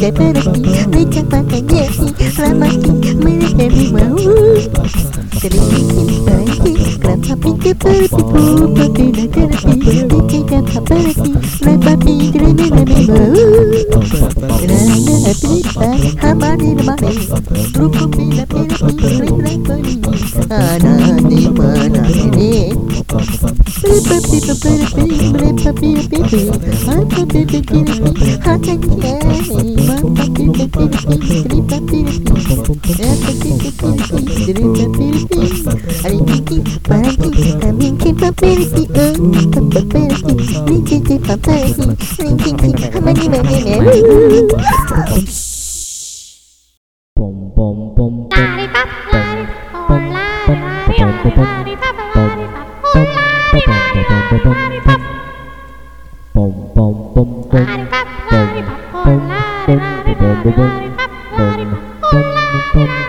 berarti mereka makanya selamatkan mereka mau sedikit berarti kenapa pikir berarti bukan tidak berarti tidak berarti kenapa pikir tidak mau karena kita hamani hamani rupuk tidak berarti kenapa ada di mana ini Pom